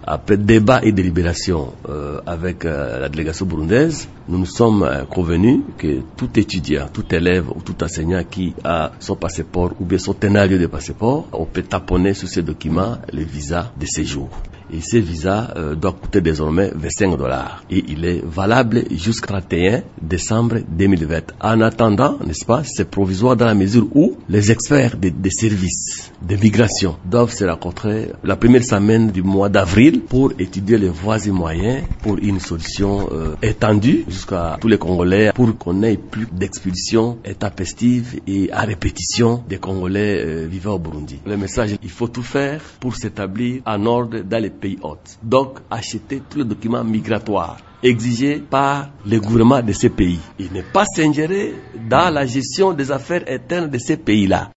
après débat et délibération avec la délégation burundaise, nous nous sommes convenus que tout étudiant, tout élève ou tout enseignant qui a son passeport ou bien son tenarieux de passeport, on peut taponner sur ces documents le visa de séjour. Et ce visa doit coûter désormais $25. Et il est valable jusqu'au 31 décembre 2020. En attendant, n'est-ce pas, c'est provisoire dans la mesure où les experts des services de migration doivent se rencontrer la première semaine du mois d'avril pour étudier les voies et moyens pour une solution étendue jusqu'à tous les Congolais pour qu'on n'ait plus d'expulsion intempestive et à répétition des Congolais vivant au Burundi. Le message, il faut tout faire pour s'établir en ordre dans les pays hôtes. Donc, acheter tous les documents migratoires exigés par les gouvernements de ces pays et ne pas s'ingérer dans la gestion des affaires internes de ces pays-là.